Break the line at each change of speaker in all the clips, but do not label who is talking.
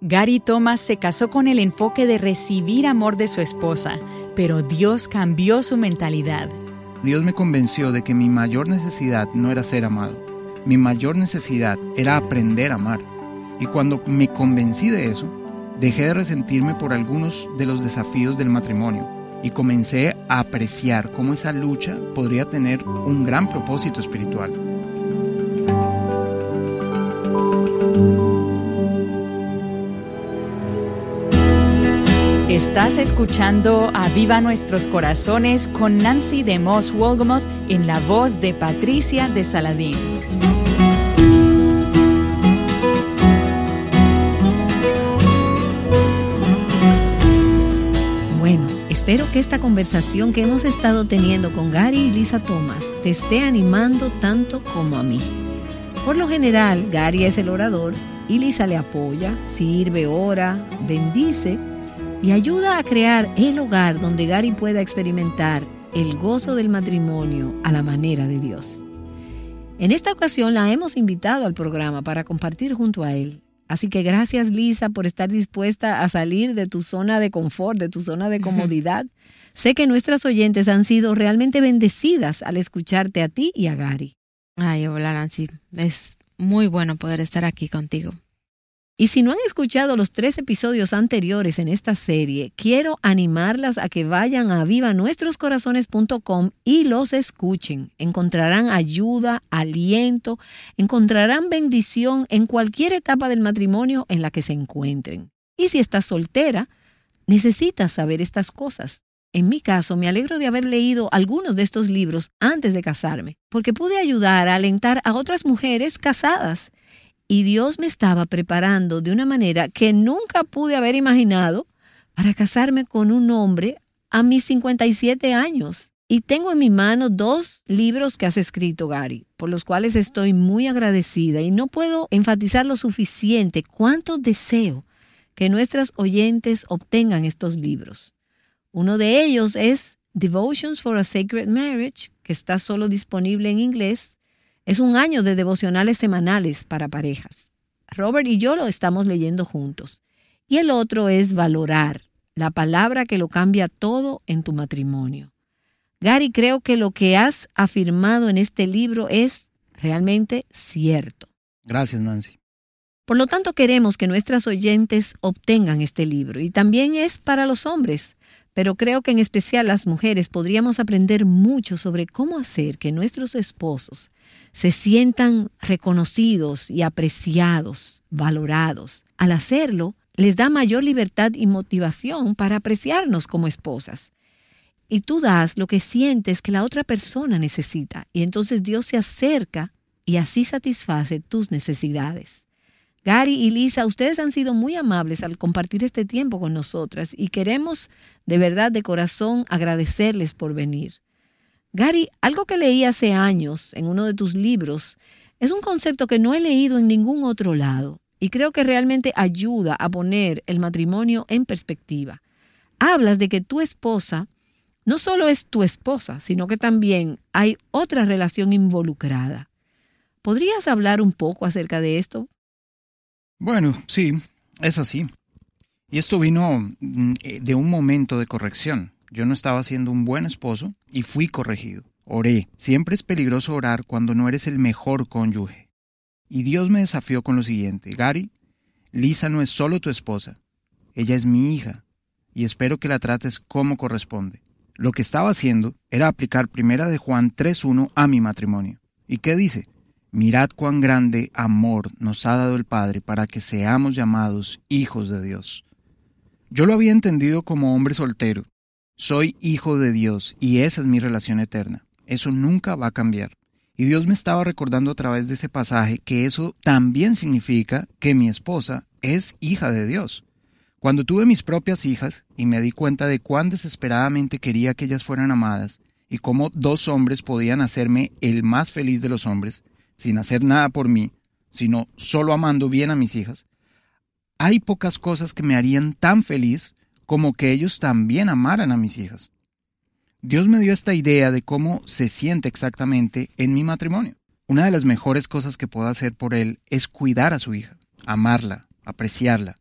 Gary Thomas se casó con el enfoque de recibir amor de su esposa, pero Dios cambió su mentalidad.
Dios me convenció de que mi mayor necesidad no era ser amado. Mi mayor necesidad era aprender a amar. Y cuando me convencí de eso, dejé de resentirme por algunos de los desafíos del matrimonio y comencé a apreciar cómo esa lucha podría tener un gran propósito espiritual.
Estás escuchando Aviva Nuestros Corazones con Nancy DeMoss Wolgemuth en la voz de Patricia de Saladín.
Bueno, espero que esta conversación que hemos estado teniendo con Gary y Lisa Thomas te esté animando tanto como a mí. Por lo general, Gary es el orador y Lisa le apoya, sirve, ora, bendice y ayuda a crear el hogar donde Gary pueda experimentar el gozo del matrimonio a la manera de Dios. En esta ocasión la hemos invitado al programa para compartir junto a él. Así que gracias, Lisa, por estar dispuesta a salir de tu zona de confort, de tu zona de comodidad. Sé que nuestras oyentes han sido realmente bendecidas al escucharte a ti y a Gary.
Ay, hola, Nancy. Es muy bueno poder estar aquí contigo.
Y si no han escuchado los 3 episodios anteriores en esta serie, quiero animarlas a que vayan a avivanuestroscorazones.com y los escuchen. Encontrarán ayuda, aliento, encontrarán bendición en cualquier etapa del matrimonio en la que se encuentren. Y si estás soltera, necesitas saber estas cosas. En mi caso, me alegro de haber leído algunos de estos libros antes de casarme, porque pude ayudar a alentar a otras mujeres casadas. Y Dios me estaba preparando de una manera que nunca pude haber imaginado para casarme con un hombre a mis 57 años. Y tengo en mi mano 2 libros que has escrito, Gary, por los cuales estoy muy agradecida y no puedo enfatizar lo suficiente cuánto deseo que nuestras oyentes obtengan estos libros. Uno de ellos es Devotions for a Sacred Marriage, que está solo disponible en inglés. Es un año de devocionales semanales para parejas. Robert y yo lo estamos leyendo juntos. Y el otro es Valorar, la palabra que lo cambia todo en tu matrimonio. Gary, creo que lo que has afirmado en este libro es realmente cierto.
Gracias, Nancy.
Por lo tanto, queremos que nuestras oyentes obtengan este libro. Y también es para los hombres. Pero creo que en especial las mujeres podríamos aprender mucho sobre cómo hacer que nuestros esposos se sientan reconocidos y apreciados, valorados. Al hacerlo, les da mayor libertad y motivación para apreciarnos como esposas. Y tú das lo que sientes que la otra persona necesita, y entonces Dios se acerca y así satisface tus necesidades. Gary y Lisa, ustedes han sido muy amables al compartir este tiempo con nosotras y queremos de verdad de corazón agradecerles por venir. Gary, algo que leí hace años en uno de tus libros es un concepto que no he leído en ningún otro lado y creo que realmente ayuda a poner el matrimonio en perspectiva. Hablas de que tu esposa no solo es tu esposa, sino que también hay otra relación involucrada. ¿Podrías hablar un poco acerca de esto?
Bueno, sí, es así. Y esto vino de un momento de corrección. Yo no estaba siendo un buen esposo y fui corregido. Oré. Siempre es peligroso orar cuando no eres el mejor cónyuge. Y Dios me desafió con lo siguiente. Gary, Lisa no es solo tu esposa. Ella es mi hija y espero que la trates como corresponde. Lo que estaba haciendo era aplicar 1 de Juan 3:1 a mi matrimonio. ¿Y qué dice? Mirad cuán grande amor nos ha dado el Padre para que seamos llamados hijos de Dios. Yo lo había entendido como hombre soltero. Soy hijo de Dios y esa es mi relación eterna. Eso nunca va a cambiar. Y Dios me estaba recordando a través de ese pasaje que eso también significa que mi esposa es hija de Dios. Cuando tuve mis propias hijas y me di cuenta de cuán desesperadamente quería que ellas fueran amadas y cómo 2 hombres podían hacerme el más feliz de los hombres, sin hacer nada por mí, sino solo amando bien a mis hijas, hay pocas cosas que me harían tan feliz como que ellos también amaran a mis hijas. Dios me dio esta idea de cómo se siente exactamente en mi matrimonio. Una de las mejores cosas que puedo hacer por Él es cuidar a su hija, amarla, apreciarla.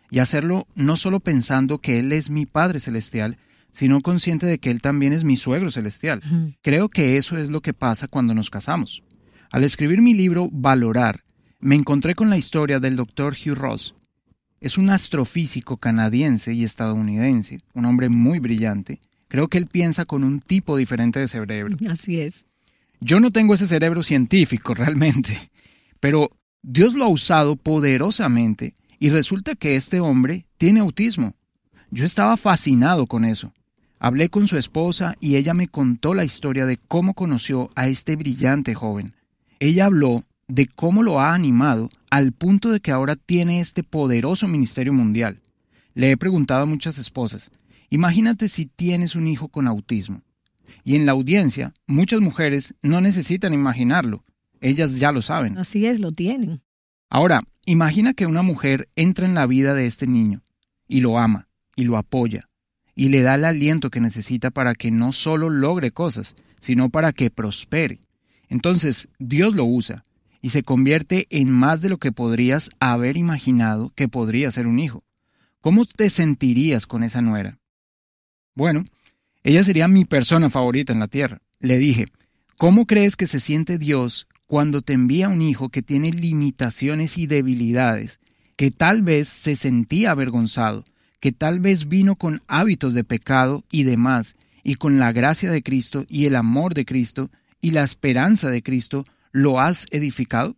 y hacerlo no solo pensando que Él es mi Padre Celestial, sino consciente de que Él también es mi suegro celestial. Creo que eso es lo que pasa cuando nos casamos. Al escribir mi libro Valorar, me encontré con la historia del Dr. Hugh Ross. Es un astrofísico canadiense y estadounidense, un hombre muy brillante. Creo que él piensa con un tipo diferente de cerebro.
Así es.
Yo no tengo ese cerebro científico realmente, pero Dios lo ha usado poderosamente y resulta que este hombre tiene autismo. Yo estaba fascinado con eso. Hablé con su esposa y ella me contó la historia de cómo conoció a este brillante joven. Ella habló de cómo lo ha animado al punto de que ahora tiene este poderoso ministerio mundial. Le he preguntado a muchas esposas, imagínate si tienes un hijo con autismo. Y en la audiencia, muchas mujeres no necesitan imaginarlo. Ellas ya lo saben.
Así es, lo tienen.
Ahora, imagina que una mujer entra en la vida de este niño y lo ama y lo apoya y le da el aliento que necesita para que no solo logre cosas, sino para que prospere. Entonces, Dios lo usa y se convierte en más de lo que podrías haber imaginado que podría ser un hijo. ¿Cómo te sentirías con esa nuera? Bueno, ella sería mi persona favorita en la tierra. Le dije, ¿cómo crees que se siente Dios cuando te envía un hijo que tiene limitaciones y debilidades, que tal vez se sentía avergonzado, que tal vez vino con hábitos de pecado y demás, y con la gracia de Cristo y el amor de Cristo y la esperanza de Cristo, lo has edificado?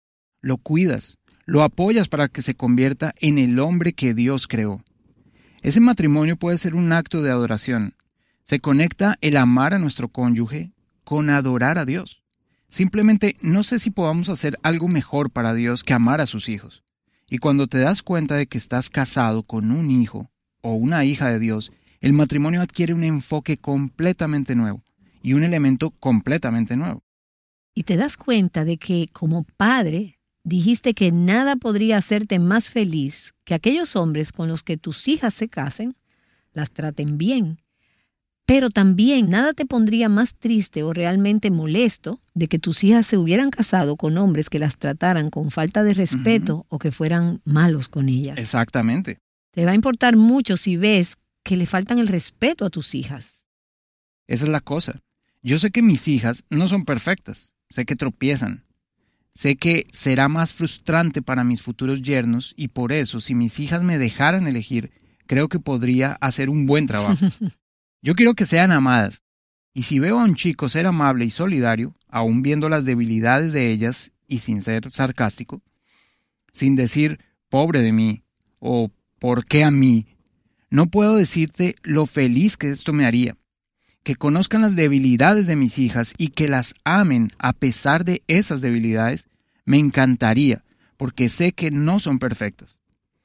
Lo cuidas, lo apoyas para que se convierta en el hombre que Dios creó. Ese matrimonio puede ser un acto de adoración. Se conecta el amar a nuestro cónyuge con adorar a Dios. Simplemente no sé si podamos hacer algo mejor para Dios que amar a sus hijos. Y cuando te das cuenta de que estás casado con un hijo o una hija de Dios, el matrimonio adquiere un enfoque completamente nuevo y un elemento completamente nuevo.
Y te das cuenta de que como padre dijiste que nada podría hacerte más feliz que aquellos hombres con los que tus hijas se casen, las traten bien. Pero también nada te pondría más triste o realmente molesto de que tus hijas se hubieran casado con hombres que las trataran con falta de respeto o que fueran malos con ellas.
Exactamente.
Te va a importar mucho si ves que le faltan el respeto a tus hijas.
Esa es la cosa. Yo sé que mis hijas no son perfectas. Sé que tropiezan. Sé que será más frustrante para mis futuros yernos y por eso, si mis hijas me dejaran elegir, creo que podría hacer un buen trabajo. Yo quiero que sean amadas. Y si veo a un chico ser amable y solidario, aún viendo las debilidades de ellas y sin ser sarcástico, sin decir, pobre de mí, o ¿por qué a mí?, no puedo decirte lo feliz que esto me haría. Que conozcan las debilidades de mis hijas y que las amen a pesar de esas debilidades, me encantaría, porque sé que no son perfectas.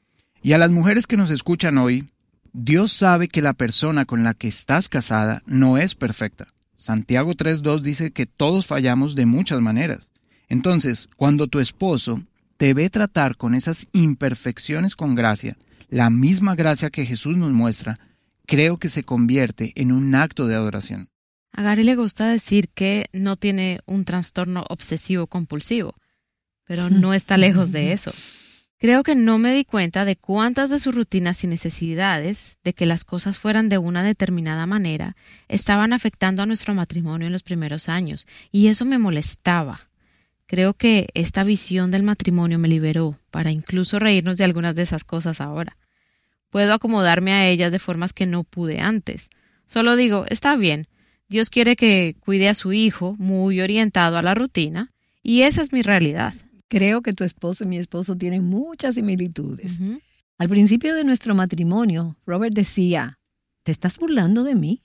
Y a las mujeres que nos escuchan hoy, Dios sabe que la persona con la que estás casada no es perfecta. Santiago 3:2 dice que todos fallamos de muchas maneras. Entonces, cuando tu esposo te ve tratar con esas imperfecciones con gracia, la misma gracia que Jesús nos muestra, creo que se convierte en un acto de adoración.
A Gary le gusta decir que no tiene un trastorno obsesivo-compulsivo, pero no está lejos de eso. Creo que no me di cuenta de cuántas de sus rutinas y necesidades de que las cosas fueran de una determinada manera estaban afectando a nuestro matrimonio en los primeros años, y eso me molestaba. Creo que esta visión del matrimonio me liberó para incluso reírnos de algunas de esas cosas ahora. Puedo acomodarme a ellas de formas que no pude antes. Solo digo, está bien, Dios quiere que cuide a su hijo muy orientado a la rutina, y esa es mi realidad.
Creo que tu esposo y mi esposo tienen muchas similitudes. Al principio de nuestro matrimonio, Robert decía, ¿te estás burlando de mí?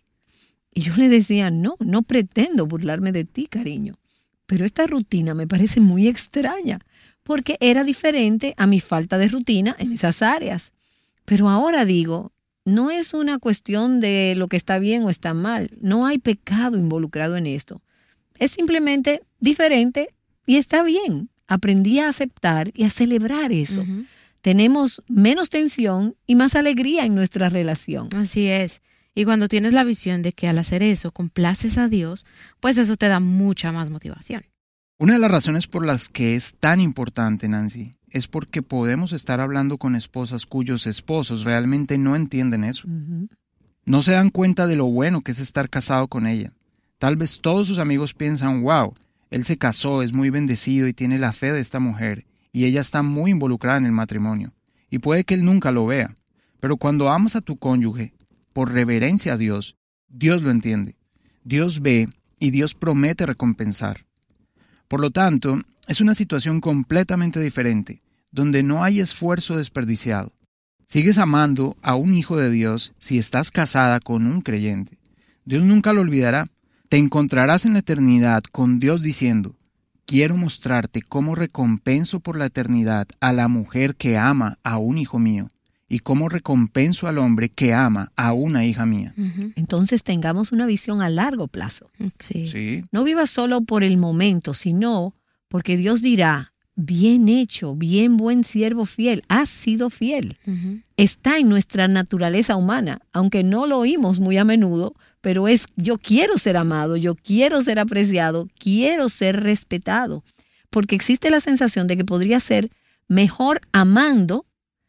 Y yo le decía, no pretendo burlarme de ti, cariño. Pero esta rutina me parece muy extraña, porque era diferente a mi falta de rutina en esas áreas. Pero ahora digo, no es una cuestión de lo que está bien o está mal. No hay pecado involucrado en esto. Es simplemente diferente y está bien. Aprendí a aceptar y a celebrar eso. Tenemos menos tensión y más alegría en nuestra relación.
Así es. Y cuando tienes la visión de que al hacer eso complaces a Dios, pues eso te da mucha más motivación.
Una de las razones por las que es tan importante, Nancy, es porque podemos estar hablando con esposas cuyos esposos realmente no entienden eso. No se dan cuenta de lo bueno que es estar casado con ella. Tal vez todos sus amigos piensan, wow, él se casó, es muy bendecido y tiene la fe de esta mujer, y ella está muy involucrada en el matrimonio. Y puede que él nunca lo vea. Pero cuando amas a tu cónyuge, por reverencia a Dios, Dios lo entiende. Dios ve y Dios promete recompensar. Por lo tanto, es una situación completamente diferente, donde no hay esfuerzo desperdiciado. Sigues amando a un hijo de Dios si estás casada con un creyente. Dios nunca lo olvidará. Te encontrarás en la eternidad con Dios diciendo, quiero mostrarte cómo recompenso por la eternidad a la mujer que ama a un hijo mío y cómo recompenso al hombre que ama a una hija mía.
Entonces tengamos una visión a largo plazo.
Sí.
No vivas solo por el momento, sino porque Dios dirá, bien hecho, bien buen siervo fiel, has sido fiel. Está en nuestra naturaleza humana, aunque no lo oímos muy a menudo, pero es yo quiero ser amado, yo quiero ser apreciado, quiero ser respetado, porque existe la sensación de que podría ser mejor amando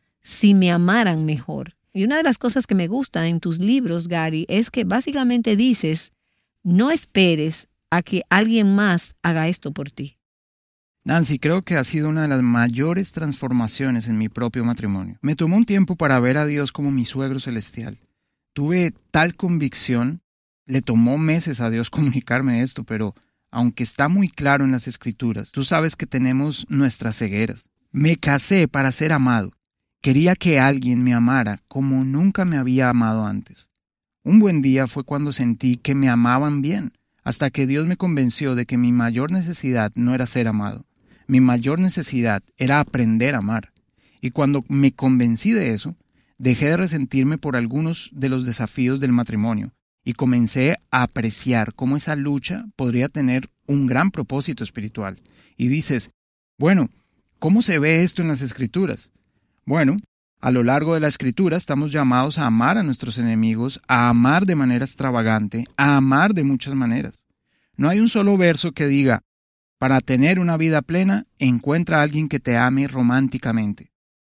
si me amaran mejor. Y una de las cosas que me gusta en tus libros, Gary, es que básicamente dices, no esperes a que alguien más haga esto por ti.
Nancy, creo que ha sido una de las mayores transformaciones en mi propio matrimonio. Me tomó un tiempo para ver a Dios como mi suegro celestial. Tuve tal convicción, le tomó meses a Dios comunicarme esto, pero aunque está muy claro en las Escrituras, tú sabes que tenemos nuestras cegueras. Me casé para ser amado. Quería que alguien me amara como nunca me había amado antes. Un buen día fue cuando sentí que me amaban bien, hasta que Dios me convenció de que mi mayor necesidad no era ser amado. Mi mayor necesidad era aprender a amar. Y cuando me convencí de eso, dejé de resentirme por algunos de los desafíos del matrimonio y comencé a apreciar cómo esa lucha podría tener un gran propósito espiritual. Y dices, bueno, ¿cómo se ve esto en las Escrituras? Bueno, a lo largo de la Escritura estamos llamados a amar a nuestros enemigos, a amar de manera extravagante, a amar de muchas maneras. No hay un solo verso que diga, para tener una vida plena, encuentra a alguien que te ame románticamente.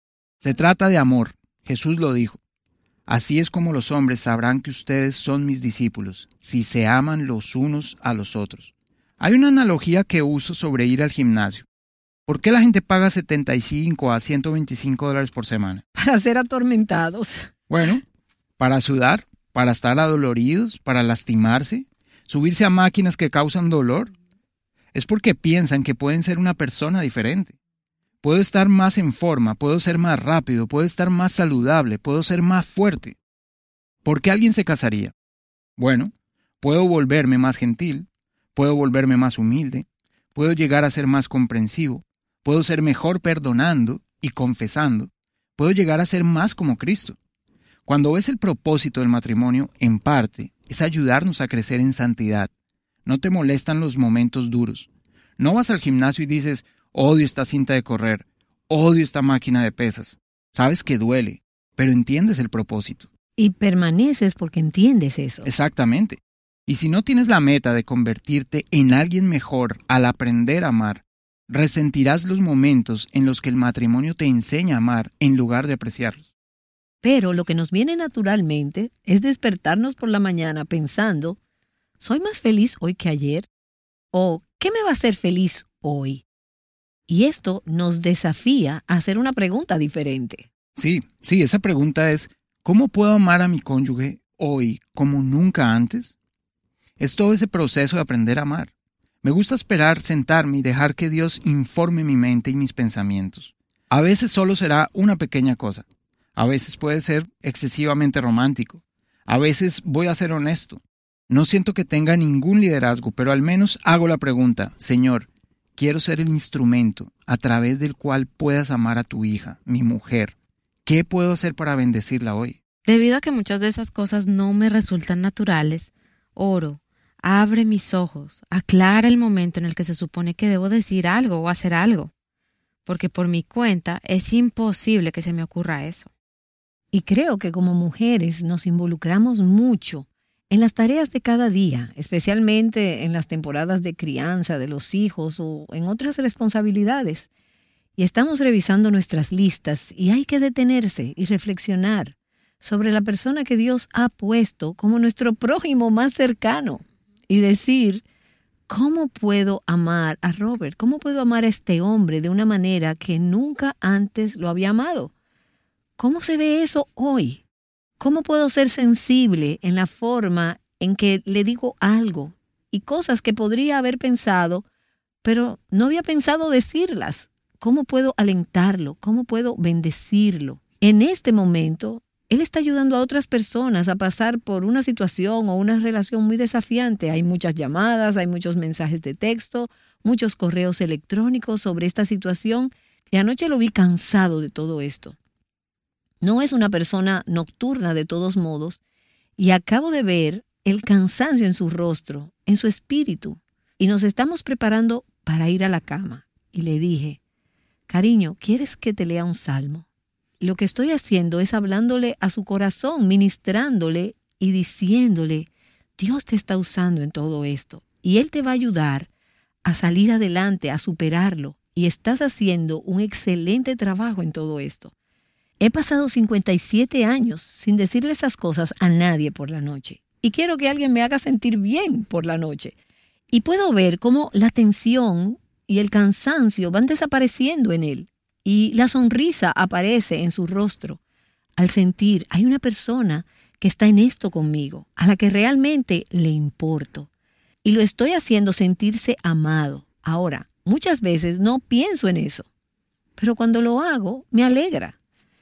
Se trata de amor, Jesús lo dijo. Así es como los hombres sabrán que ustedes son mis discípulos, si se aman los unos a los otros. Hay una analogía que uso sobre ir al gimnasio. ¿Por qué la gente paga $75 a $125 por semana?
Para ser atormentados.
Bueno, para sudar, para estar adoloridos, para lastimarse, subirse a máquinas que causan dolor. Es porque piensan que pueden ser una persona diferente. Puedo estar más en forma, puedo ser más rápido, puedo estar más saludable, puedo ser más fuerte. ¿Por qué alguien se casaría? Bueno, puedo volverme más gentil, puedo volverme más humilde, puedo llegar a ser más comprensivo, puedo ser mejor perdonando y confesando, puedo llegar a ser más como Cristo. Cuando ves el propósito del matrimonio, en parte, es ayudarnos a crecer en santidad. No te molestan los momentos duros. No vas al gimnasio y dices, odio esta cinta de correr, odio esta máquina de pesas. Sabes que duele, pero entiendes el propósito.
Y permaneces porque entiendes eso.
Exactamente. Y si no tienes la meta de convertirte en alguien mejor al aprender a amar, resentirás los momentos en los que el matrimonio te enseña a amar en lugar de apreciarlos.
Pero lo que nos viene naturalmente es despertarnos por la mañana pensando, ¿soy más feliz hoy que ayer? ¿O qué me va a hacer feliz hoy? Y esto nos desafía a hacer una pregunta diferente.
Sí, esa pregunta es, ¿cómo puedo amar a mi cónyuge hoy como nunca antes? Es todo ese proceso de aprender a amar. Me gusta esperar, sentarme y dejar que Dios informe mi mente y mis pensamientos. A veces solo será una pequeña cosa. A veces puede ser excesivamente romántico. A veces voy a ser honesto. No siento que tenga ningún liderazgo, pero al menos hago la pregunta, Señor, quiero ser el instrumento a través del cual puedas amar a tu hija, mi mujer. ¿Qué puedo hacer para bendecirla hoy?
Debido a que muchas de esas cosas no me resultan naturales, oro, abre mis ojos, aclara el momento en el que se supone que debo decir algo o hacer algo, porque por mi cuenta es imposible que se me ocurra eso.
Y creo que como mujeres nos involucramos mucho en las tareas de cada día, especialmente en las temporadas de crianza de los hijos o en otras responsabilidades. Y estamos revisando nuestras listas y hay que detenerse y reflexionar sobre la persona que Dios ha puesto como nuestro prójimo más cercano y decir, ¿cómo puedo amar a Robert? ¿Cómo puedo amar a este hombre de una manera que nunca antes lo había amado? ¿Cómo se ve eso hoy? ¿Cómo puedo ser sensible en la forma en que le digo algo y cosas que podría haber pensado, pero no había pensado decirlas? ¿Cómo puedo alentarlo? ¿Cómo puedo bendecirlo? En este momento, él está ayudando a otras personas a pasar por una situación o una relación muy desafiante. Hay muchas llamadas, hay muchos mensajes de texto, muchos correos electrónicos sobre esta situación y anoche lo vi cansado de todo esto. No es una persona nocturna de todos modos y acabo de ver el cansancio en su rostro, en su espíritu. Y nos estamos preparando para ir a la cama. Y le dije, cariño, ¿quieres que te lea un salmo? Lo que estoy haciendo es hablándole a su corazón, ministrándole y diciéndole, Dios te está usando en todo esto y Él te va a ayudar a salir adelante, a superarlo. Y estás haciendo un excelente trabajo en todo esto. He pasado 57 años sin decirle esas cosas a nadie por la noche. Y quiero que alguien me haga sentir bien por la noche. Y puedo ver cómo la tensión y el cansancio van desapareciendo en él. Y la sonrisa aparece en su rostro. Al sentir, hay una persona que está en esto conmigo, a la que realmente le importo. Y lo estoy haciendo sentirse amado. Ahora, muchas veces no pienso en eso. Pero cuando lo hago, me alegra.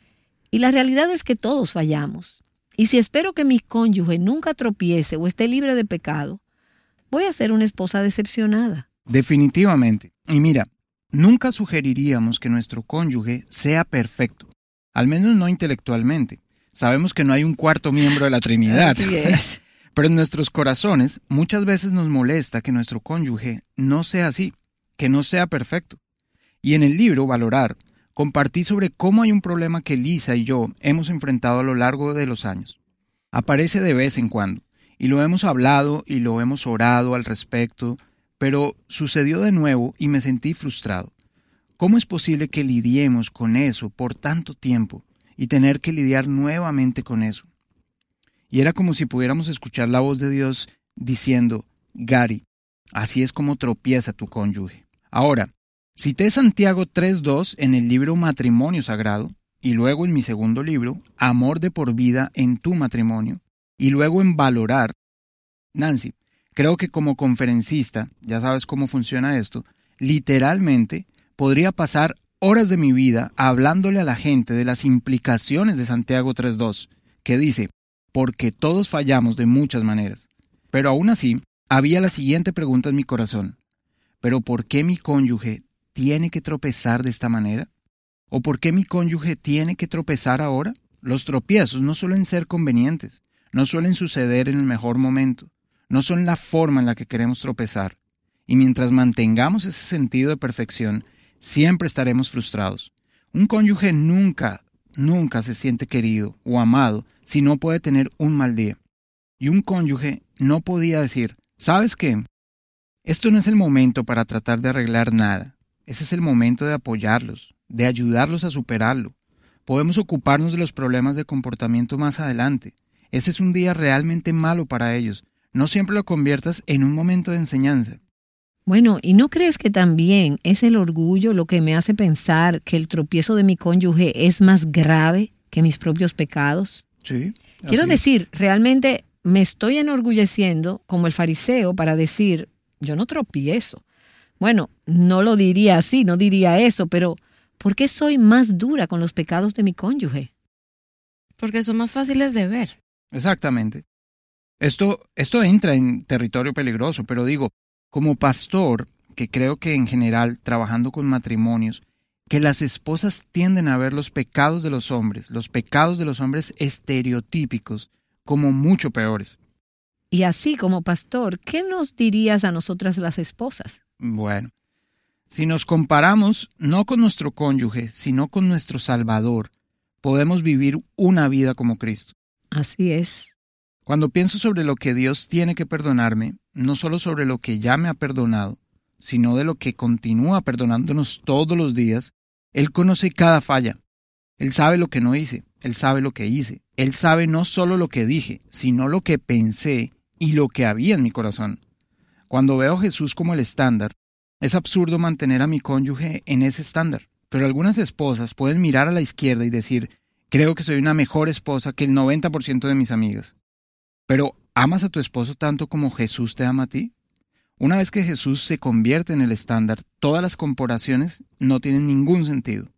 Y la realidad es que todos fallamos. Y si espero que mi cónyuge nunca tropiece o esté libre de pecado, voy a ser una esposa decepcionada.
Definitivamente. Y mira, nunca sugeriríamos que nuestro cónyuge sea perfecto, al menos no intelectualmente. Sabemos que no hay un cuarto miembro de la Trinidad.
Así es.
Pero en nuestros corazones muchas veces nos molesta que nuestro cónyuge no sea así, que no sea perfecto. Y en el libro Valorar, compartí sobre cómo hay un problema que Lisa y yo hemos enfrentado a lo largo de los años. Aparece de vez en cuando, y lo hemos hablado y lo hemos orado al respecto, pero sucedió de nuevo y me sentí frustrado. ¿Cómo es posible que lidiemos con eso por tanto tiempo y tener que lidiar nuevamente con eso? Y era como si pudiéramos escuchar la voz de Dios diciendo, Gary, así es como tropieza tu cónyuge. Ahora, cité Santiago 3:2 en el libro Matrimonio Sagrado, y luego en mi segundo libro, Amor de por vida en tu matrimonio, y luego en Valorar. Nancy, creo que como conferencista, ya sabes cómo funciona esto, literalmente podría pasar horas de mi vida hablándole a la gente de las implicaciones de Santiago 3:2, que dice, porque todos fallamos de muchas maneras. Pero aún así, había la siguiente pregunta en mi corazón. ¿Pero por qué mi cónyuge tiene que tropezar de esta manera? ¿O por qué mi cónyuge tiene que tropezar ahora? Los tropiezos no suelen ser convenientes, no suelen suceder en el mejor momento, no son la forma en la que queremos tropezar. Y mientras mantengamos ese sentido de perfección, siempre estaremos frustrados. Un cónyuge nunca se siente querido o amado si no puede tener un mal día. Y un cónyuge no podía decir, ¿sabes qué? Esto no es el momento para tratar de arreglar nada. Ese es el momento de apoyarlos, de ayudarlos a superarlo. Podemos ocuparnos de los problemas de comportamiento más adelante. Ese es un día realmente malo para ellos. No siempre lo conviertas en un momento de enseñanza.
Bueno, ¿y no crees que también es el orgullo lo que me hace pensar que el tropiezo de mi cónyuge es más grave que mis propios pecados?
Sí.
Quiero decir, realmente me estoy enorgulleciendo como el fariseo para decir, yo no tropiezo. Bueno, no lo diría así, no diría eso, pero ¿por qué soy más dura con los pecados de mi cónyuge?
Porque son más fáciles de ver.
Exactamente. Esto entra en territorio peligroso, pero digo, como pastor, que creo que en general, trabajando con matrimonios, que las esposas tienden a ver los pecados de los hombres estereotípicos, como mucho peores.
Y así como pastor, ¿qué nos dirías a nosotras las esposas?
Bueno, si nos comparamos no con nuestro cónyuge, sino con nuestro Salvador, podemos vivir una vida como Cristo.
Así es.
Cuando pienso sobre lo que Dios tiene que perdonarme, no solo sobre lo que ya me ha perdonado, sino de lo que continúa perdonándonos todos los días, Él conoce cada falla. Él sabe lo que no hice, Él sabe lo que hice. Él sabe no solo lo que dije, sino lo que pensé y lo que había en mi corazón. Cuando veo a Jesús como el estándar, es absurdo mantener a mi cónyuge en ese estándar. Pero algunas esposas pueden mirar a la izquierda y decir, creo que soy una mejor esposa que el 90% de mis amigas. Pero, ¿amas a tu esposo tanto como Jesús te ama a ti? Una vez que Jesús se convierte en el estándar, todas las comparaciones no tienen ningún sentido.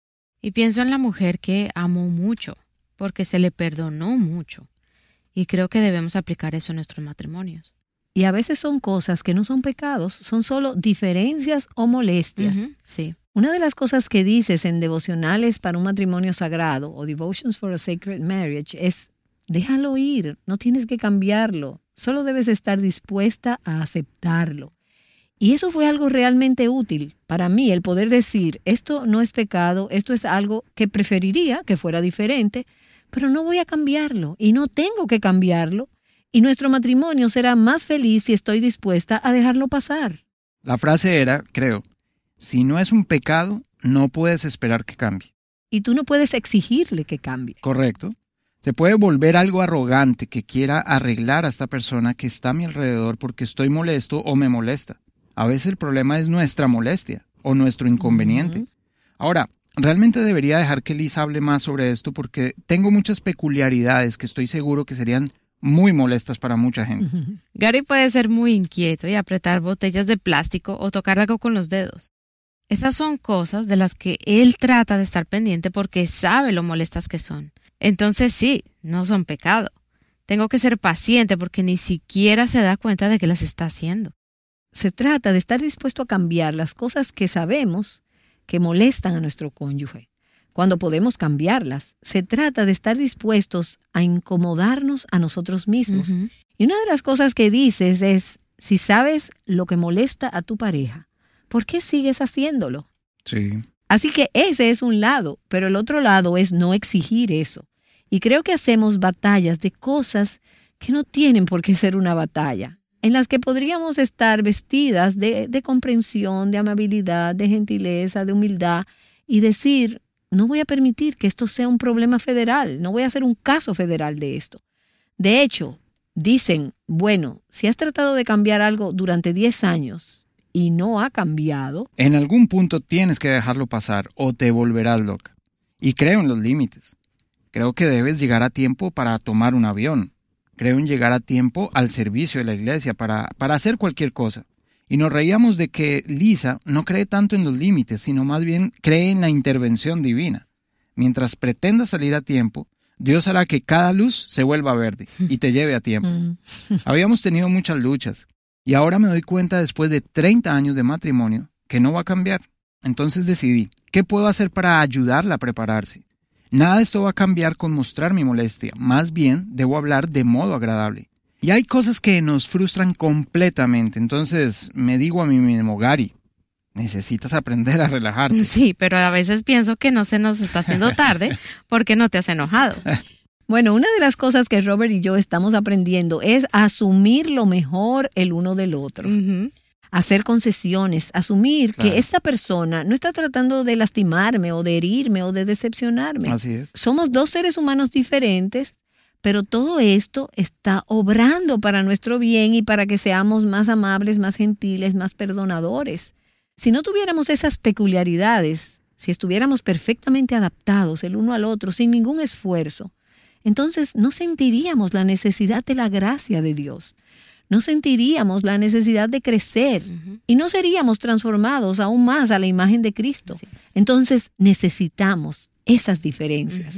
Y pienso en la mujer que amó mucho, porque se le perdonó mucho. Y creo que debemos aplicar eso en nuestros matrimonios.
Y a veces son cosas que no son pecados, son solo diferencias o molestias.
Sí.
Una de las cosas que dices en devocionales para un matrimonio sagrado o Devotions for a Sacred Marriage es, déjalo ir, no tienes que cambiarlo, solo debes estar dispuesta a aceptarlo. Y eso fue algo realmente útil para mí, el poder decir, esto no es pecado, esto es algo que preferiría que fuera diferente, pero no voy a cambiarlo y no tengo que cambiarlo. Y nuestro matrimonio será más feliz si estoy dispuesta a dejarlo pasar.
La frase era, creo, si no es un pecado, no puedes esperar que cambie.
Y tú no puedes exigirle que cambie.
Correcto. Se puede volver algo arrogante que quiera arreglar a esta persona que está a mi alrededor porque estoy molesto o me molesta. A veces el problema es nuestra molestia o nuestro inconveniente. Ahora, realmente debería dejar que Liz hable más sobre esto porque tengo muchas peculiaridades que estoy seguro que serían muy molestas para mucha gente.
Gary puede ser muy inquieto y apretar botellas de plástico o tocar algo con los dedos. Esas son cosas de las que él trata de estar pendiente porque sabe lo molestas que son. Entonces sí, no son pecado. Tengo que ser paciente porque ni siquiera se da cuenta de que las está haciendo.
Se trata de estar dispuesto a cambiar las cosas que sabemos que molestan a nuestro cónyuge. Cuando podemos cambiarlas, se trata de estar dispuestos a incomodarnos a nosotros mismos. Y una de las cosas que dices es, si sabes lo que molesta a tu pareja, ¿por qué sigues haciéndolo?
Sí.
Así que ese es un lado, pero el otro lado es no exigir eso. Y creo que hacemos batallas de cosas que no tienen por qué ser una batalla, en las que podríamos estar vestidas de comprensión, de amabilidad, de gentileza, de humildad, y decir, no voy a permitir que esto sea un problema federal, no voy a hacer un caso federal de esto. De hecho, dicen, bueno, si has tratado de cambiar algo durante 10 años y no ha cambiado,
en algún punto tienes que dejarlo pasar o te volverás loca. Y creo en los límites. Creo que debes llegar a tiempo para tomar un avión. Creo en llegar a tiempo al servicio de la iglesia para hacer cualquier cosa. Y nos reíamos de que Lisa no cree tanto en los límites, sino más bien cree en la intervención divina. Mientras pretenda salir a tiempo, Dios hará que cada luz se vuelva verde y te lleve a tiempo. Habíamos tenido muchas luchas y ahora me doy cuenta después de 30 años de matrimonio que no va a cambiar. Entonces decidí, ¿qué puedo hacer para ayudarla a prepararse? Nada de esto va a cambiar con mostrar mi molestia, más bien debo hablar de modo agradable. Y hay cosas que nos frustran completamente, entonces me digo a mí mismo, Gary, necesitas aprender a relajarte.
Sí, pero a veces pienso que no se nos está haciendo tarde porque no te has enojado.
Bueno, una de las cosas que Robert y yo estamos aprendiendo es asumir lo mejor el uno del otro. Hacer concesiones, asumir que esta persona no está tratando de lastimarme o de herirme o de decepcionarme.
Así es.
Somos dos seres humanos diferentes, pero todo esto está obrando para nuestro bien y para que seamos más amables, más gentiles, más perdonadores. Si no tuviéramos esas peculiaridades, si estuviéramos perfectamente adaptados el uno al otro sin ningún esfuerzo, entonces no sentiríamos la necesidad de la gracia de Dios. No sentiríamos la necesidad de crecer y no seríamos transformados aún más a la imagen de Cristo. Entonces necesitamos esas diferencias.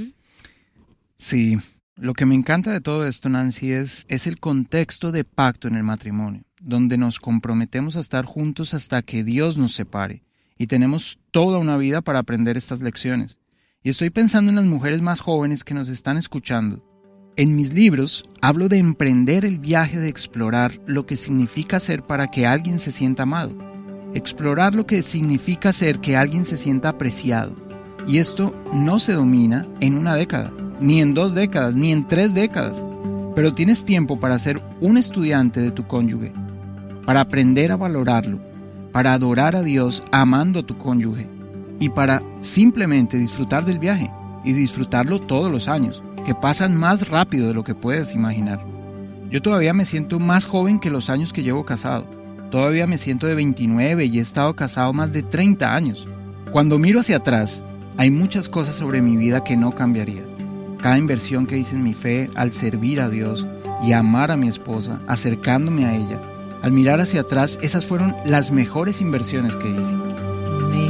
Sí. Lo que me encanta de todo esto, Nancy, es el contexto de pacto en el matrimonio, donde nos comprometemos a estar juntos hasta que Dios nos separe, y tenemos toda una vida para aprender estas lecciones. Y estoy pensando en las mujeres más jóvenes que nos están escuchando. En mis libros hablo de emprender el viaje de explorar lo que significa ser para que alguien se sienta amado, explorar lo que significa ser que alguien se sienta apreciado. Y esto no se domina en una década, ni en 2 décadas, ni en 3 décadas. pero tienes tiempo para ser un estudiante de tu cónyuge, para aprender a valorarlo, para adorar a Dios amando a tu cónyuge y para simplemente disfrutar del viaje y disfrutarlo todos los años, que pasan más rápido de lo que puedes imaginar. Yo todavía me siento más joven que los años que llevo casado. Todavía me siento de 29 y he estado casado más de 30 años. Cuando miro hacia atrás, hay muchas cosas sobre mi vida que no cambiaría. Cada inversión que hice en mi fe al servir a Dios y amar a mi esposa, acercándome a ella. Al mirar hacia atrás, esas fueron las mejores inversiones que hice.
Amén.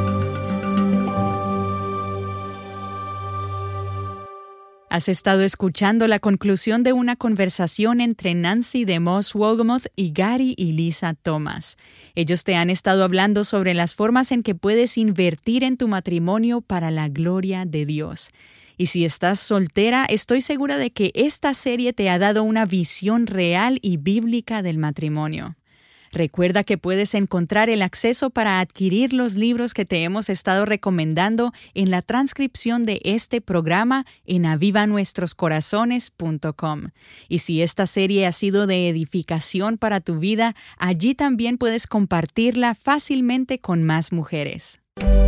Has estado escuchando la conclusión de una conversación entre Nancy DeMoss Wolgemuth y Gary y Lisa Thomas. Ellos te han estado hablando sobre las formas en que puedes invertir en tu matrimonio para la gloria de Dios. Y si estás soltera, estoy segura de que esta serie te ha dado una visión real y bíblica del matrimonio. Recuerda que puedes encontrar el acceso para adquirir los libros que te hemos estado recomendando en la transcripción de este programa en avivanuestroscorazones.com. Y si esta serie ha sido de edificación para tu vida, allí también puedes compartirla fácilmente con más mujeres.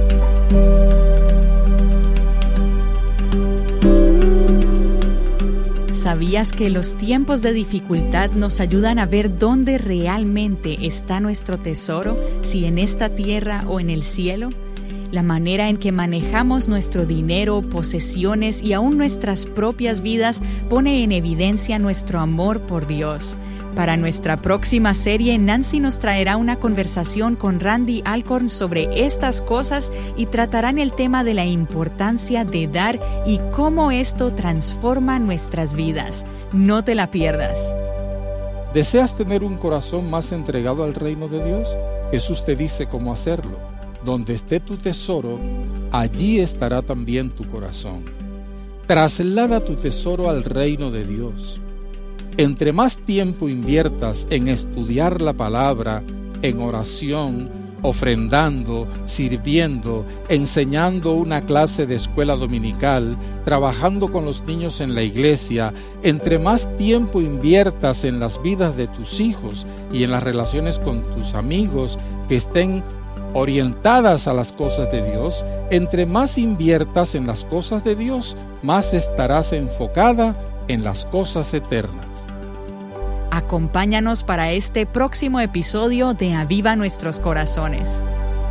¿Sabías que los tiempos de dificultad nos ayudan a ver dónde realmente está nuestro tesoro, si en esta tierra o en el cielo? La manera en que manejamos nuestro dinero, posesiones y aún nuestras propias vidas pone en evidencia nuestro amor por Dios. Para nuestra próxima serie, Nancy nos traerá una conversación con Randy Alcorn sobre estas cosas y tratarán el tema de la importancia de dar y cómo esto transforma nuestras vidas. No te la pierdas.
¿Deseas tener un corazón más entregado al reino de Dios? Jesús te dice cómo hacerlo. Donde esté tu tesoro, allí estará también tu corazón. Traslada tu tesoro al reino de Dios. Entre más tiempo inviertas en estudiar la palabra, en oración, ofrendando, sirviendo, enseñando una clase de escuela dominical, trabajando con los niños en la iglesia, entre más tiempo inviertas en las vidas de tus hijos y en las relaciones con tus amigos que estén orientadas a las cosas de Dios, entre más inviertas en las cosas de Dios, más estarás enfocada en las cosas eternas.
Acompáñanos para este próximo episodio de Aviva Nuestros Corazones.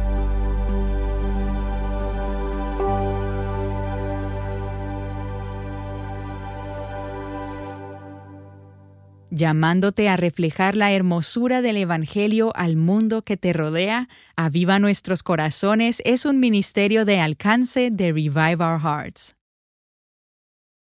Llamándote a reflejar la hermosura del Evangelio al mundo que te rodea, Aviva Nuestros Corazones es un ministerio de alcance de Revive Our Hearts.